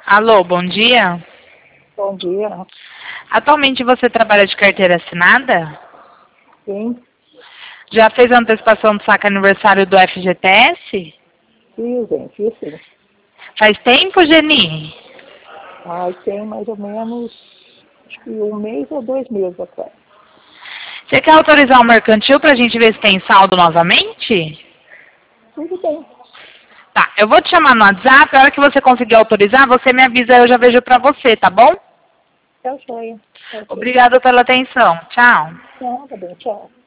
Alô, bom dia. Bom dia. Atualmente você trabalha de carteira assinada? Sim, Já fez a antecipação do saque aniversário do FGTS? fiz sim. Faz tempo, Geni? Tem mais ou menos, acho que 1 mês ou 2 meses atrás. Você quer autorizar o mercantil para a gente ver se tem saldo novamente? Tudo bem, Tá, eu vou te chamar no WhatsApp, a hora que você conseguir autorizar, você me avisa, eu já vejo pra você, tá bom? tá joia. Ok. Obrigada pela atenção. Tchau. Tá bem, tchau.